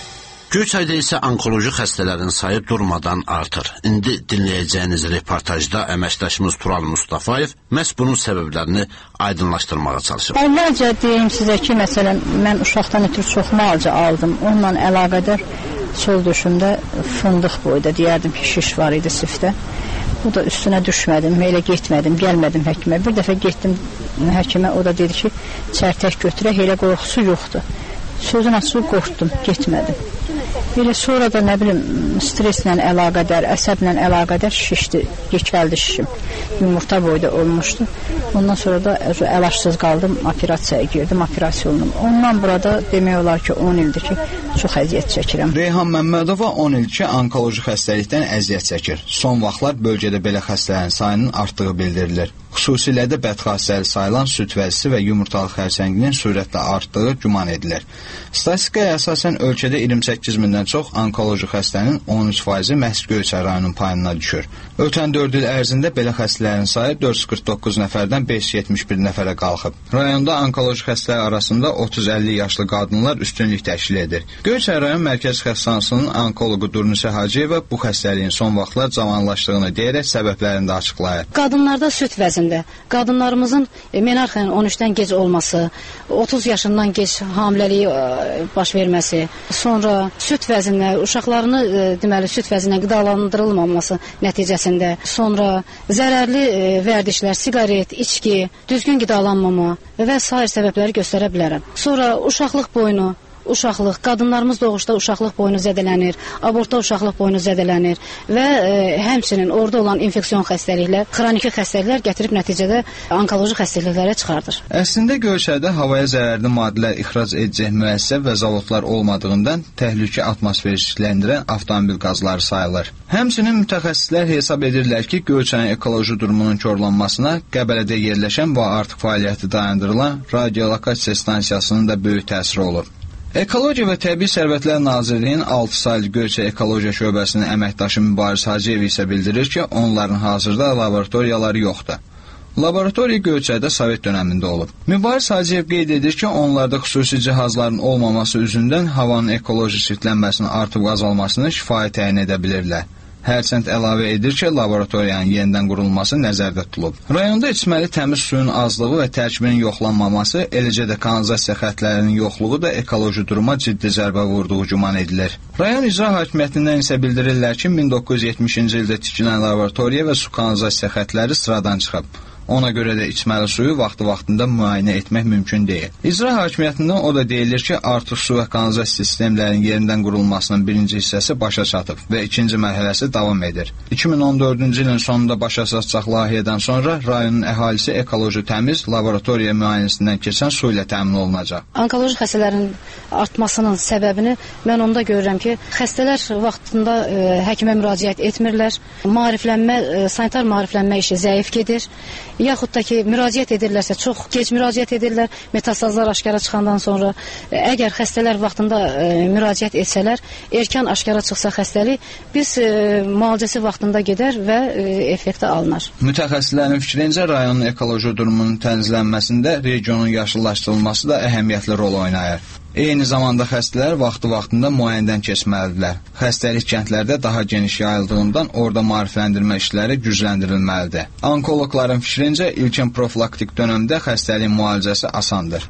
Göyçayda isə onkoloji xəstələrin sayı durmadan artır. İndi dinləyəcəyiniz reportajda əməkdaşımız Tural Mustafayev məhz bunun səbəblərini aydınlaşdırmağa çalışır. Əvvəlcə deyim sizə ki, məsələn, mən uşaqdan ötürü çox müalicə aldım. Onunla əlaqədar sol döşümdə fındıq boyda deyərdim ki, şiş var idi sifdə. Bu da üstünə düşmədim, elə getmədim, gəlmədim həkimə. Bir dəfə getdim həkimə, o da dedi ki, çərtək götürək, elə qorxusu yoxdur. Sözün açığı qorxdum, getmədim. Elə sonra da nə bilim streslə əlaqədar, əsəblə əlaqədar şişdi, yekəldi şişim. Yumurta boyda olmuşdu. Ondan sonra da əlaçsız qaldım, operasiyaya girdim, operasiya olunum. Ondan burada demək olar ki, on ildir ki, çox əziyyət çəkirəm. Reyhan Məmmədova on il ki, onkoloji xəstəlikdən əziyyət çəkir. Son vaxtlar bölgədə belə xəstələrin sayının artdığı bildirilir. Xüsusilə də bədxassəli sayılan süd vəzisi və yumurtalıq xərçənginin sürətlə artdığı güman edilir. Statistikaya əsasən ölkədə iyirmi səkkiz mindən çox onkoloji xəstənin on üç faizi məhz Göyçay rayonunun payına düşür. Ötən dörd il ərzində belə xəstələrin sayı dörd yüz qırx doqquz nəfərdən beş yüz yetmiş bir nəfərə qalxıb. Rayonda onkoloji xəstələr arasında otuz əlli yaşlı qadınlar üstünlük təşkil edir. Göyçay rayon Mərkəzi Xəstəxanasının onkoloqu Durnusə Hacıyeva bu xəstəliyin son vaxtlar cavanlaşdığını deyərək səbəblərini də açıqlayır. Qadınlarda süd vəzində, qadınlarımızın menarxiyanın on üçdən gec olması, otuz yaşından gec hamiləliyi baş verməsi, sonra süd vəzinlə, uşaqlarını deməli süd vəzinlə qidalandırılmaması nəticəsində, sonra zərərli vərdişlər, siqaret, içki, düzgün qidalanmama və sair səbəbləri göstərə bilərəm. Sonra uşaqlıq boynu, uşaqlıq, qadınlarımız doğuşda uşaqlıq boynu zədələnir, abortda uşaqlıq boynu zədələnir və e, həmçinin orada olan infeksiyon xəstəliklər, xroniki xəstəliklər gətirib nəticədə onkoloji xəstəliklərə çıxardır. Əslində Göyçayda havaya zərərli maddələr ixrac edəcək müəssisə və zavodlar olmadığından təhlükə atmosferi çirkləndirən avtomobil qazları sayılır. Həmçinin mütəxəssislər hesab edirlər ki, Göyçayın ekoloji durumunun korlanmasına Qəbələdə yerləşən və artıq fəaliyyəti dayandırılan radiolokasiya stansiyasının da böyük təsiri olur. Ekologiya və Təbii Sərvətlər Nazirliyinin altı saylı Göyçay Ekologiya şöbəsinin əməkdaşı Mübariz Hacıyev isə bildirir ki, onların hazırda laboratoriyaları yoxdur. Laboratoriya Göyçayda Sovet dönəmində olub. Mübariz Hacıyev qeyd edir ki, onlarda xüsusi cihazların olmaması üzündən havanın ekoloji çirklənməsinin artıb azalmasını şifahi təyin edə bilirlər. Hərçənd əlavə edir ki, laboratoriyanın yenidən qurulması nəzərdə tutulub. Rayonda içməli təmiz suyun azlığı və tərkibinin yoxlanmaması, eləcə də kanalizasiya xəttlərinin yoxluğu da ekoloji duruma ciddi zərbə vurduğu güman edilir. Rayon İcra Hakimiyyətindən isə bildirirlər ki, min doqquz yüz yetmişinci ildə tikilən laboratoriya və su kanalizasiya xəttləri sıradan çıxıb. Ona görə də içməli suyu vaxtı-vaxtında müayinə etmək mümkün deyil. İcra Hakimiyyətindən o da deyilir ki, artıq su və kanalizasiya sistemlərinin yerindən qurulmasının birinci hissəsi başa çatıb və ikinci mərhələsi davam edir. iki min on dördüncü ilin sonunda başa çatacaq layihədən sonra rayonun əhalisi ekoloji təmiz laboratoriya müayinəsindən keçən su ilə təmin olunacaq. Onkoloji xəstələrin artmasının səbəbini mən onda görürəm ki, xəstələr vaxtında e, həkimə müraciət etmirlər, maariflənmə, e, sanitar maariflənmə işi zəif gedir. Yaxud da ki, müraciət edirlərsə, çox gec müraciət edirlər, metastazlar aşkara çıxandan sonra. Əgər xəstələr vaxtında e, müraciət etsələr, erkən aşkara çıxsa xəstəlik, biz e, müalicəsi vaxtında gedər və e, effekti alınır. Mütəxəssislərin fikrincə, rayonun ekoloji durumunun tənzimlənməsində regionun yaşıllaşdırılması da əhəmiyyətli rol oynayır. Eyni zamanda xəstələr vaxtı-vaxtında müayinədən keçməlidirlər. Xəstəlik kəndlərdə daha geniş yayıldığından orada maarifləndirmə işləri gücləndirilməlidir. Onkoloqların fikrincə, ilkin profilaktik dönəmdə xəstəliyin müalicəsi asandır.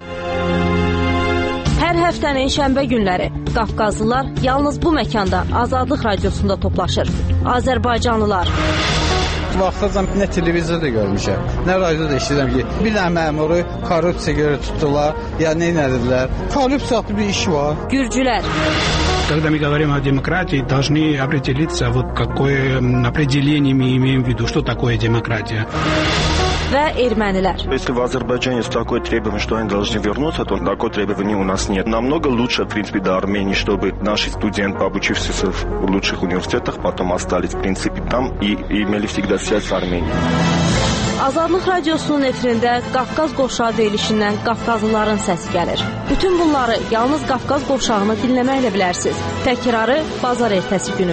Hər həftənin şənbə günləri Qafqazlılar yalnız bu məkanda Azadlıq Radiosunda toplaşır. Azərbaycanlılar. Vaxtacan nə televizorda görmüşəm, nə radioda eşidirəm ki, bir dənə məmuru korrupsiya görə tutdular, ya nə edilər. Korrupsiyalı bir iş var. Gürcülər. Когда мы говорим о демократии, должны определиться, вот какое определение мы имеем в виду, что такое демократия. Və ermənilər. Если в Азербайджане есть такое требование, что они должны вернуться, то такое требование у нас нет. Намного лучше, в принципе, до Армении, чтобы наши студенты, обучившиеся в лучших университетах, потом остались, в принципе, там и, и имели всегда связь с Арменией. Azadlıq Radiosunun efirində Qafqaz qovşağı deyilişindən Qafqazlıların səsi gəlir. Bütün bunları yalnız Qafqaz qovşağını dinləməklə bilərsiniz. Təkrarı bazar ertəsi günü.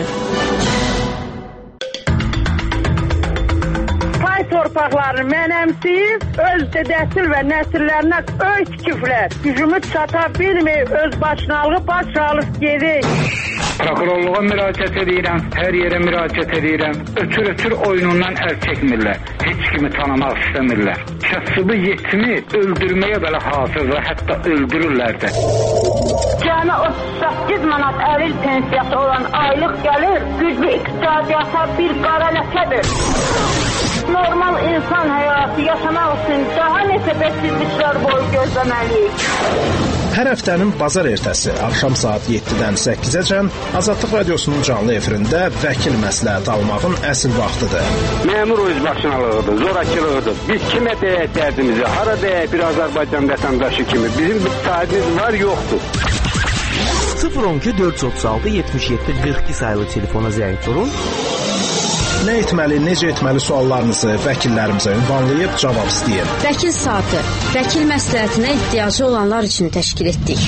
Torpaqlarını mənəmsiyib, öz dədəsil və nəsillərinə öz kiflər, gücümü çata bilməyib, öz başınalığı baş alıb gedir. Prokurorluğa müraciət edirəm, hər yerə müraciət edirəm. Ötür-ötür oyunundan əl çəkmirlər. Heç kimi tanımaq istəmirlər. Kasıbı yetimi öldürməyə belə hazırdır, hətta öldürürlər də. Cəmi otuz səkkiz manat əril pensiyası olan aylıq gəlir, güclü iqtisadiyyata bir qara ləkədir. Normal insan həyatı yaşamaq üçün daha neçə bəsizliklər boyu gözləməliyik. Hər həftənin bazar ertəsi axşam saat yeddidən səkkizəcən Azadlıq Radiosunun canlı efirində vəkil məsləhət almağın əsl vaxtıdır. Məmur özbaşınalığıdır, zorakılığıdır. Biz kimə deyək dərdimizi, hara deyək bir Azərbaycan vətəndaşı kimi. Bizim bir sahibimiz var, yoxdur. sıfır on iki dörd yüz otuz altı yetmiş yeddi qırx iki sayılı telefona zəng vurun. Nə etməli, necə etməli suallarınızı vəkillərimizə ünvanlayıb cavab istəyin. Vəkil saatı, vəkil məsləhətinə ehtiyacı olanlar üçün təşkil etdik.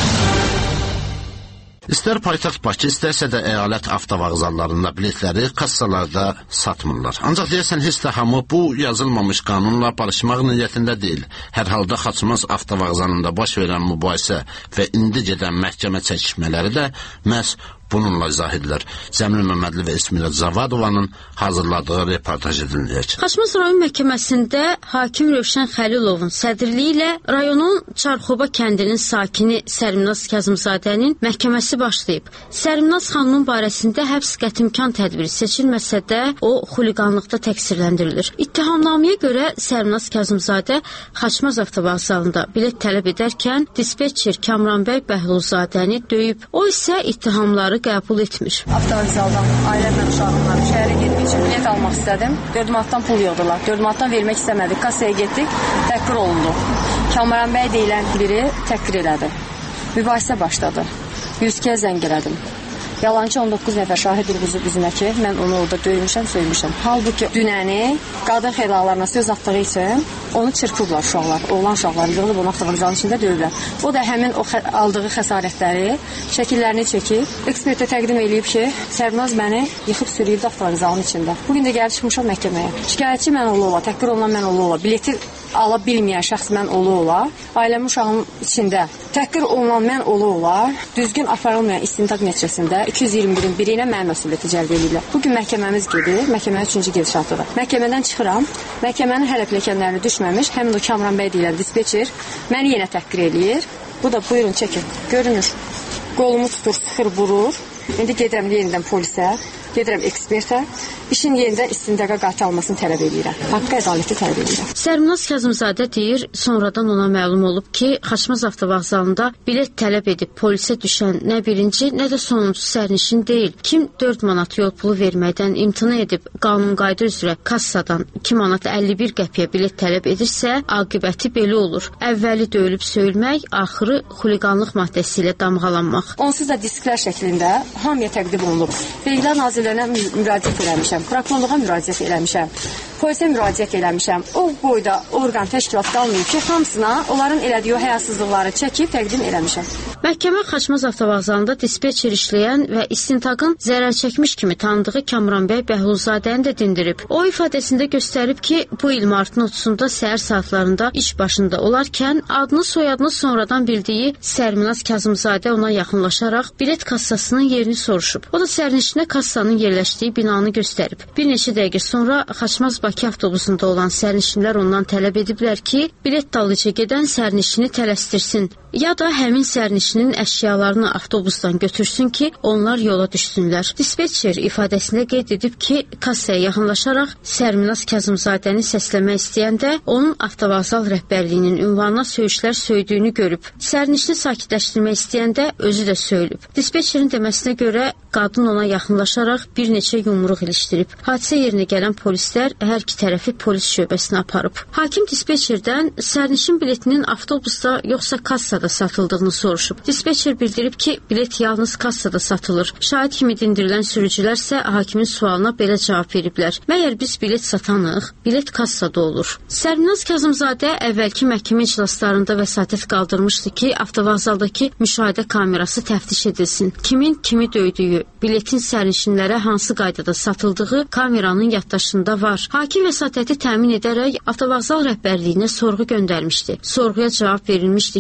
İstər paytaxt Bakı, istərsə də əyalət avtovağzallarında biletləri kassalarda satmırlar. Ancaq deyəsən heç də hamı bu yazılmamış qanunla barışmaq niyyətində deyil. Hər halda Xaçmaz avtovağzalında baş verən mübahisə və indi gedən məhkəmə çəkişmələri də məhz bununla izah edilir. Cəmil Məmmədli və İsmirə Zavadovanın hazırladığı reportaj ediləcək. Xaçmaz rayon məhkəməsində hakim Rövşən Xəlilovun sədrliyi ilə rayonun Çarxoba kəndinin sakini Sərminaz Kazımzadənin məhkəməsi başlayıb. Sərminaz xanımın barəsində həbs qətimkan tədbiri seçilməsə də o xuliqanlıqda təqsirləndirilir. İttihamnaməyə görə Sərminaz Kazımzadə Xaçmaz avtovağzalında bilet tələb edərkən dispetçer Kamranbəy Bəhlulzadəni döyüb. O isə ittihamları qəbul etmir. Avtovağzaldan ailəmlə uşağımla şəhərə getmək üçün bilet almaq istədim. dörd manatdan pul yığdılar. dörd manatdan vermək istəmədik. Kassaya getdik, təhqir olundu. Kamranbəy deyilən biri təhqir elədi. Mübahisə başladı. yüz kez zəng elədim. Yalancı on doqquz nəfər şahid vurğuzu bizimə ki, mən onu orada döymüşəm, söymüşəm. Halbuki dünəni qadın xeylalarına söz atdığı üçün onu çırpıblar uşaqlar. Oğlan uşaqlarını yığılıb onu avtovağzalın içində döyüblər. O da həmin o xə aldığı xəsarətləri, şəkillərini çəkib, ekspertə təqdim edib ki, Sərvinaz məni yıxıb sürüyüb avtovağzalın içində. Bugün də gəlib çıxmışam məhkəməyə. Şikayətçi mən ola ola, təhqir olunan mən ola ola, bileti ala bilməyən şəxs mən ola ola, ailəmin uşağının içində təhqir olunan mən ola ola, düzgün aparılmayan istintaq nəticəsində iki yüz iyirmi birin biri ilə mənim məsuliyyəti cəlb edirlər. Bugün məhkəməmiz gedir, məhkəmənin üçüncü gedişatıdır. Məhkəmədən çıxıram, məhkəmənin hələ pilləkənlərini düşməmiş, həmin o Kamranbəy deyilən dispetçer məni yenə təhqir eləyir. Bu da buyurun çəkin, görünür. Qolumu tutur, sıxır, vurur. İndi gedirəm yenidən polisə, gedirəm ekspertə, işin yenidən istintaqa qaytarılmasını tələb edirəm. Haqqı ədaləti tələb edirəm. Sərminaz Kazımzadə deyir, sonradan ona məlum olub ki, Xaçmaz avtovağzalında bilet tələb edib polisə düşən nə birinci, nə də sonuncu sərnişin deyil. Kim dörd manat yol pulu verməkdən imtina edib qanun qayda üzrə kassadan iki manat əlli bir qəpiyə bilet tələb edirsə, aqibəti belə olur. Əvvəli döyülüb söyülmək, axırı xuliqanlıq maddəsi ilə damğalanmaq. Onsuz da disklər şəklində hamıya təqdim olunub. Vergilər Nazirliyinə müraciət eləmişəm, prokurorluğa müraciət eləmişəm, polisə müraciət eləmişəm. O boyda orqan təşkilat qalmayıb ki, hamısına onların elədiyi o həyasızlıqları çəkib təqdim eləmişəm. Məhkəmə Xaçmaz avtovağzalında dispetçer işləyən və istintaqın zərər çəkmiş kimi tanıdığı Kamranbəy Bəhlulzadəni də dindirib. O ifadəsində göstərib ki, bu il martın otuzunda səhər saatlarında iş başında olarkən adını soyadını sonradan bildiyi Sərminaz Kazımzadə ona yaxınlaşaraq bilet kassasının yerini soruşub. O da sərnişinə kassanın yerləşdiyi binanı göstərib. Bir neçə dəqiqə sonra Xaçmaz-Bakı avtobusunda olan sərnişinlər ondan tələb ediblər ki, bilet dalınca gedən sərnişini tələsdirsin, ya da həmin sərnişinin əşyalarını avtobusdan götürsün ki, onlar yola düşsünlər. Dispetçer ifadəsində qeyd edib ki, kassaya yaxınlaşaraq Sərminaz Kazımzadəni səsləmək istəyəndə onun avtovağzal rəhbərliyinin ünvanına söyüşlər söydüyünü görüb. Sərnişini sakitləşdirmək istəyəndə özü də söyülüb. Dispetçerin deməsinə görə qadın ona yaxınlaşaraq bir neçə yumruq ilişdirib. Hadisə yerinə gələn polislər hər iki tərəfi polis şöbəsinə aparıb. Hakim dispetçerdən sərnişin biletinin avtobusda yoxsa kassada satıldığını soruşub. Dispetçer bildirib ki, bilet yalnız kassada satılır. Şahid kimi dindirilən sürücülər isə hakimin sualına belə cavab veriblər. Məyər biz bilet satanıq, bilet kassada olur. Sərminaz Kazımzadə əvvəlki məhkəmə iclaslarında vəsatət qaldırmışdı ki, avtovağzaldakı müşahidə kamerası təftiş edilsin. Kimin kimi döydüyü, biletin sərnişinlərə hansı qaydada satıldığı kameranın yaddaşında var. Hakim vəsatəti təmin edərək avtovağzal rəhbərliyinə sorğu göndərmişdi. Sorğuya cavab verilmişdi ki, avtovağzal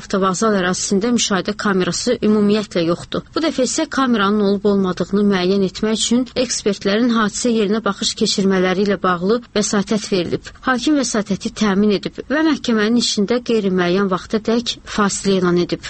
avtovağzal ərazisində müşahidə kamerası ümumiyyətlə yoxdur. Bu dəfə isə kameranın olub-olmadığını müəyyən etmək üçün ekspertlərin hadisə yerinə baxış keçirmələri ilə bağlı vəsatət verilib. Hakim vəsatəti təmin edib və məhkəmənin işində qeyri-müəyyən vaxta dək fasilə elan edib.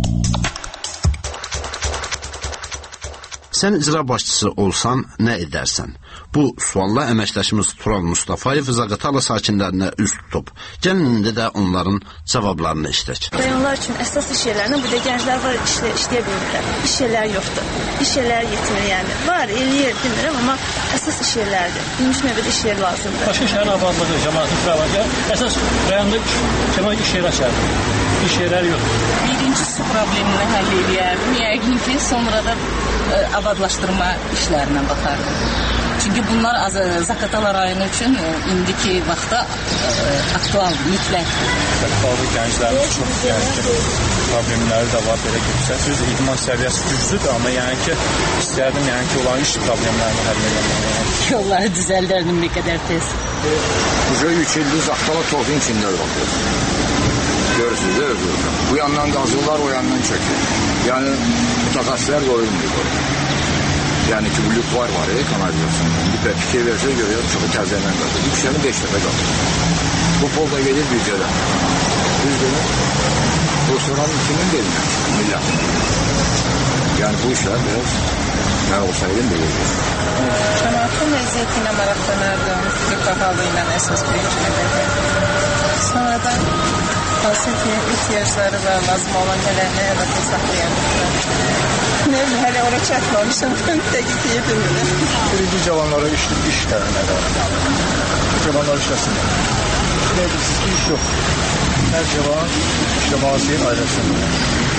Sən icra başçısı olsan nə edərsən? Bu sualla əməkdaşımız Tural Mustafayev Zaqatala sakinlərinə üz tutub. Gəlin indi də onların cavablarını eşitək. Rayonlar üçün əsas iş yerlərindən bu da gənclər var, işlə, işləyə bilmirlər. İş yerləri yoxdur. İş yerləri yetmir yəni. Var, eləyir, bilmirəm, amma əsas iş yerləridir. Bilmiş növbədə iş yeri lazımdır. Başqa şəhər abadlığı, cəmaatın fəaliyyəti əsas rayonda cəmaat iş yeri açardı. İş yerləri yoxdur. Birinci su problemini həll edərdim. Yəqin ki, sonra da ə, abadlaşdırma işlərinə baxardım. Çünki bunlar Zaqatala rayonu üçün indiki vaxtda aktualdır, mütləq. Zaqatala gənclərin çox yəni, problemləri də var, belə götürsək. Söz idman səviyyəsi güclüdür, amma yəni ki, istərdim yəni ki, olan iş problemlərini həll edəmək. Yəni. Yolları düzəldərdim bir qədər tez. Uca üç ildir Zaqatala toxun içində oldu. Görürsünüz də özünüzdə. Bu yandan qazırlar, o yandan çökür. Yəni, mütəxəssislər qoyulmuyor. Yəni ki, bu lükvar var, e, kanalizasyon. Bir fikir versək görüyor, çoxu təzələn qalır. Bir kişəni beş dəfə qalır. Bu pol da gelir büdcədə. Düz demək, Rusya'nın kimin verilmək, millətin. Yəni bu işlər biraz nə olsaydım da gelir. Cəmaatın vəziyyətinə maraqlanırdım, Qırqahalı ilə əsas bir sonradan hansı ki, ihtiyaçları var, lazım olan nələrini həyata saxlayamırlar. Ne bileyim, hələ oraya çatmamışım, təqib yedim bunu. Birinci cavanlara iş, iş təminədə var. Cavanlar işləsinlər. Ne bilirsiniz ki, iş yox. Hər cavan işləməsi ailəsində.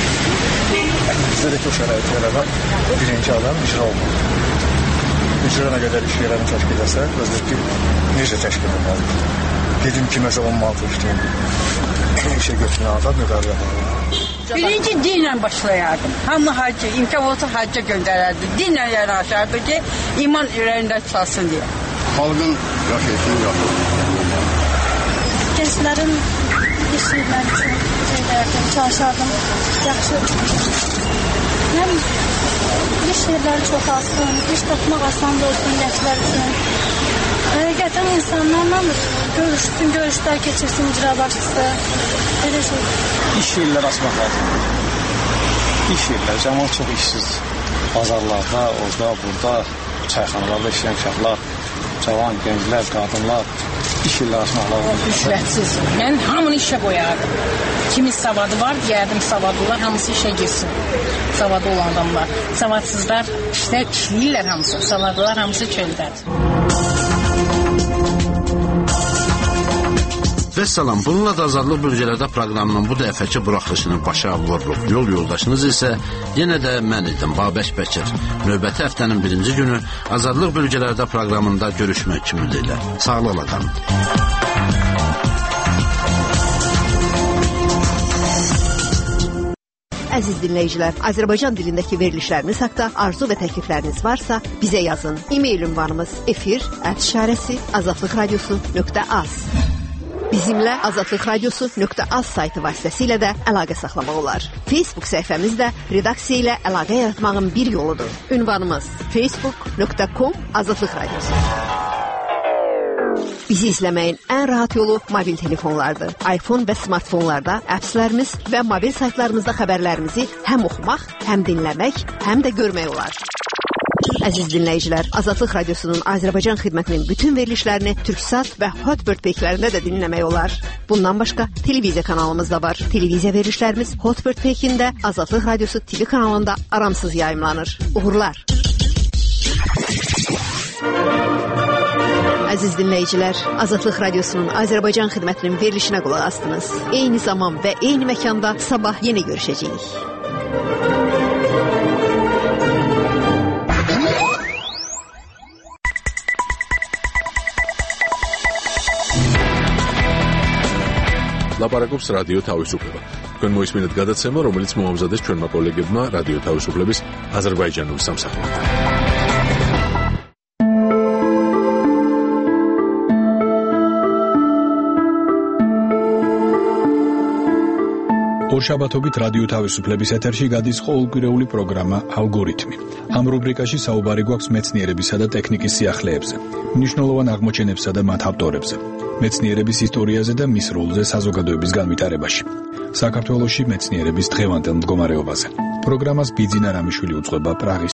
Bizdə də ki, o şəraiti yaradan birinci adam icra olmalı. İcra nə qədər iş yerlərini təşkil edərsə, özür ki, necə təşkil edilməlidir? Dedim ki, məsələn, on manat işləyim. İşə götürən adam müqavilə var. Birinci dinlə başlayardım. Hamı hacca, imkan olsa hacca göndərərdi. Dinlə yanaşardı ki, iman ürəyində çalsın deyə. Xalqın yaşayışını yapılır. Gençlərin iş yerləri üçün şey edərdim, çalışardım. Yaxşı. Həm iş yerləri çox azsın, iş tapmaq asan olsun gənclər üçün. Həqiqətən insanlarla görüşsün, görüşlər keçirsin icra başçısı. Elə şey. İş yerləri açmaq lazımdır. İş yerləri, cəmaat çox işsiz. Bazarlarda, orada, burada, çayxanalarda işləyən uşaqlar, cavan, gənclər, qadınlar iş yerləri açmaq lazımdır. Rüşvətsiz. Mən hamını işə qoyardım. Kimin savadı var, deyərdim savadlılar hamısı işə girsin. Savadı olan adamlar. Savadsızlar işlər işləyirlər hamısı. Savadlılar hamısı çöldədir. Və salam, bununla da Azadlıq Bölgələrdə proqramının bu dəfəki buraxılışını başa vururuq. Yol yoldaşınız isə yenə də mən idim, Babək Bəkir. Növbəti həftənin birinci günü Azadlıq Bölgələrdə proqramında görüşmək ümidilə. Sağlıqla qalın. Əziz dinləyicilər, Azərbaycan dilindəki verilişlərimiz haqda arzu və təklifləriniz varsa bizə yazın. E-mail ünvanımız efir at işarəsi azadlıq radiosu nöqtə az. Bizimlə azadlıq radiosu nöqtə az saytı vasitəsilə də əlaqə saxlamaq olar. Facebook səhifəmiz də redaksiya ilə əlaqə yaratmağın bir yoludur. Ünvanımız facebook nöqtə com azadlıq radiosu. Bizi izləməyin ən rahat yolu mobil telefonlardır. iPhone və smartfonlarda appslərimiz və mobil saytlarımızda xəbərlərimizi həm oxumaq, həm dinləmək, həm də görmək olar. Əziz dinləyicilər, Azadlıq Radiosunun Azərbaycan xidmətinin bütün verilişlərini Türksat və Hotbird peykilərində də dinləmək olar. Bundan başqa televiziya kanalımız da var. Televiziya verilişlərimiz Hotbird peykində Azadlıq Radiosu T V kanalında aramsız yayımlanır. Uğurlar! Əziz dinləyicilər, Azadlıq Radiosunun Azərbaycan xidmətinin verilişinə qulaq asdınız. Eyni zaman və eyni məkanda sabah yenə görüşəcəyik. ლაპარაკობს რადიო თავისუფლება. თქვენ მოისმინეთ გადაცემა, რომელიც მოამზადეს ჩვენმა კოლეგებმა რადიო თავისუფლების აზერბაიჯანული სამსახურიდან. ორშაბათობით რადიო თავისუფლების ეთერში გადის ყოველკვირეული პროგრამა ალგორითმი. ამ რუბრიკაში საუბარი გვაქვს მეცნიერებისა და ტექნიკის სიახლეებზე, მნიშვნელოვან აღმოჩენებსა და მათ ავტორებზე, მეცნიერების ისტორიაზე და მის როლზე საზოგადოების განვითარებაში, საქართველოში მეცნიერების დღევანდელ მდგომარეობაზე. პროგრამას ბიძინა რამიშვილი უძღვება პრაღის